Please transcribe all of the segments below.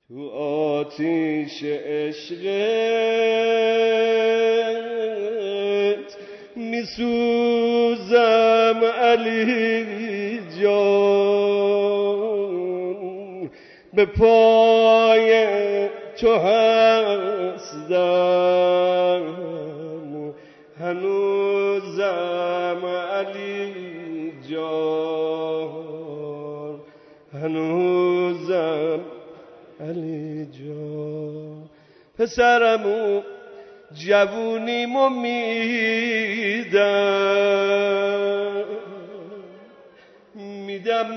تو آتیش عشقت میسوزم علی جان، به پای تو هستم هنوزم علی جان، هنوزم علی جان. پسرمو جوونیمو میدم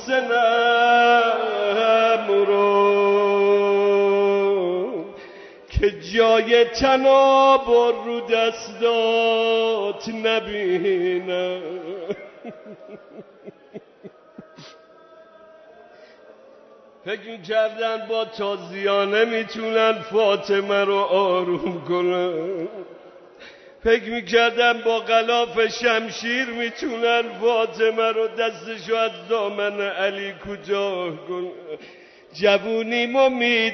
محسنم رو که جای تنابر رو دستات نبینم. فکر می‌کردن با تازیانه میتونن فاطمه رو آروم کنن، فکر می‌کردن با غلاف شمشیر میتونن فاطمه رو دستشو از دامن علی کوتاه کنن. جوونیمو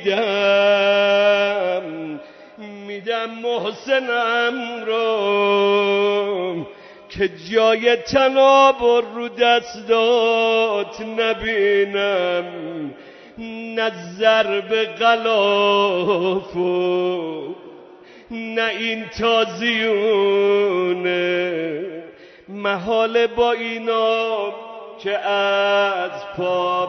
میدم محسنم رو که جای تنابر رو دستات نبینم، نه ضرب غلافو نه این تازیونه، محال با اینا که از پا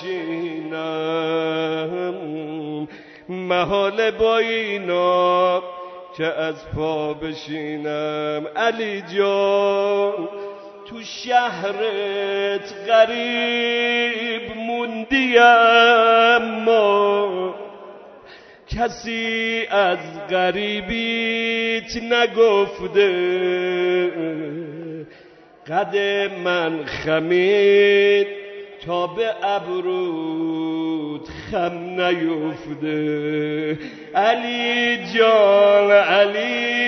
بشینم، محال با اینا که از پا بشینم. علی جان تو شهرت غریب موندی، اما کسی از غریبیت نگفته، قد من خمید تا به ابروت خم نیفته. علی جان علی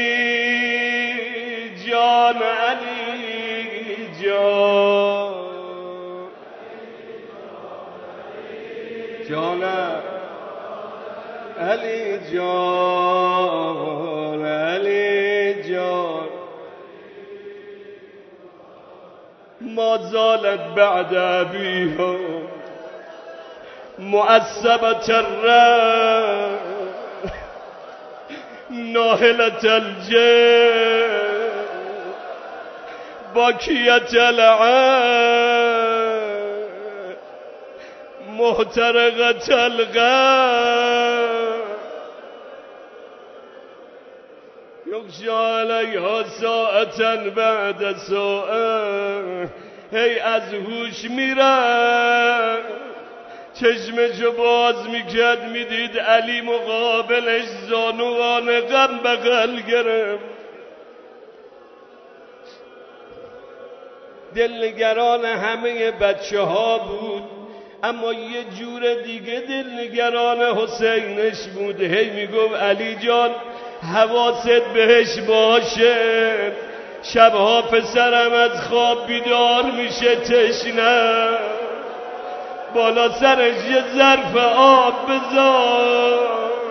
جان علی جان جانم علی جان علی جان. ما زالت بعد أبيها معصبة الرأي ناهلة الجاه باكية العين محترقة الغم يغشى عليها ساعة بعد ساعة. هی از هوش میرن، چشمشو باز میکرد میدید علی مقابلش زانوان غم بغل گرفت. دلنگران همه بچه ها بود، اما یه جور دیگه دلنگران حسینش بود. هی میگفت علی جان حواست بهش باشه، شبها پسرم از خواب بیدار میشه تشنه، بالا سرش یه ظرف آب بذار.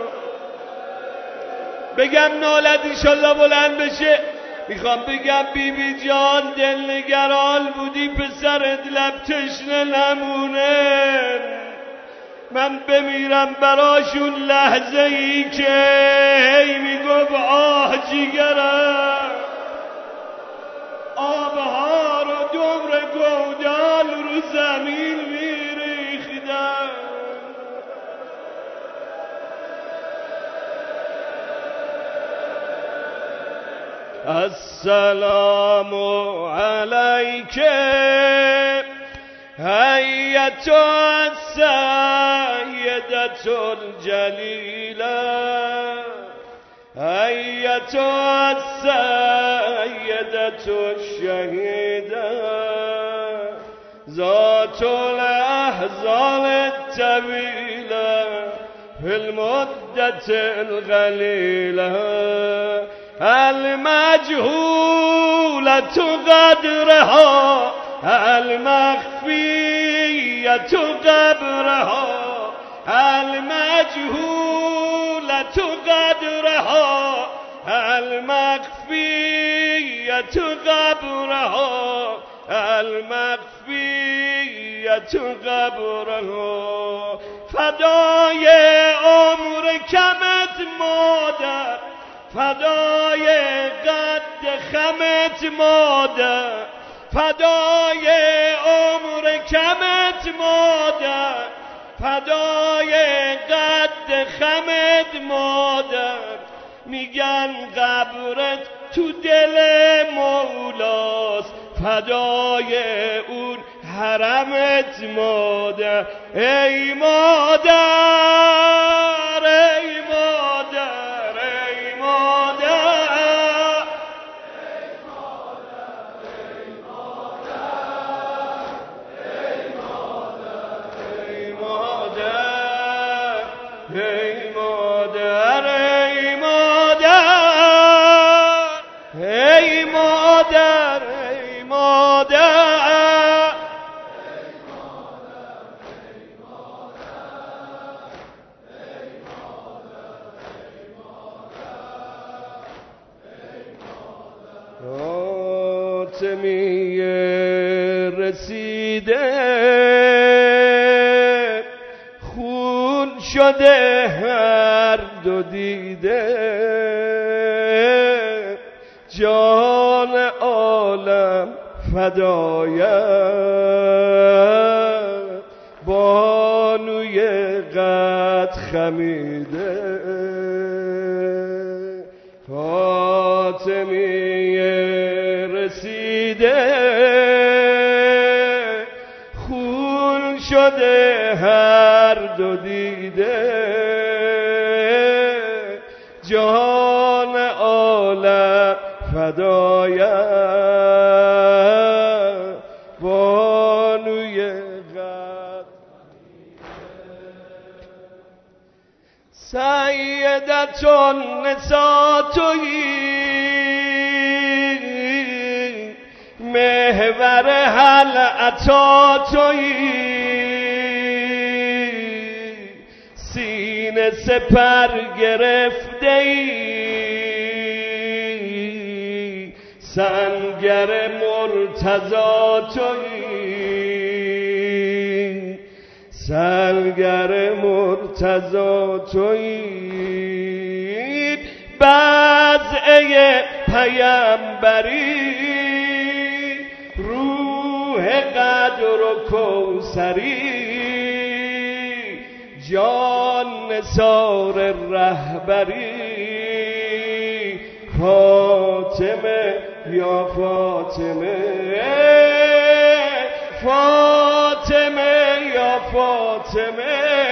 بگم نالت ایشالله بلند بشه. میخوام بگم بیبی جان دلنگران بودی پسرت لب تشنه نمونه، من بمیرم براشون لحظه ای که هی میگفت آه جیگرم آبها رو دور گودال رو زمین میریختم. السلام علیک ایتها السیدة الجلیلة ایتها السیدة الشهیدة ذات الاحزان الطویلة فی المدة القلیلة المجهولة قدرها المخفية قبرها المجهولة قدرها المخفية قبرها المخفية قبرها فدای عمر کمت مادر فدای قد خمت مادر فدای عمر کمت مادر فدای قد خمت مادر میگن قبرت تو دل مولاست فدای اون حرمت مادر ای مادر ای مادر ای مادر ای مادر ای مادر ای مادر ای مادر ای مادر فاطمیه رسیده خون شده هر دو دیده جان عالم فدایت بانوی قد خمیده فاطمیه رسیده خون شده هر دو دیده جهان عالم فدایت بانوی قد سیدتون نسا تویی محور حل عطا تویی سینه سپر گرفته ای سنگر مرتضی تویی سنگر مرتضی تویی بضعه پیمبری روح قدر و کوثری جان نثار رهبری فاطمه یا فاطمه فاطمه یا فاطمه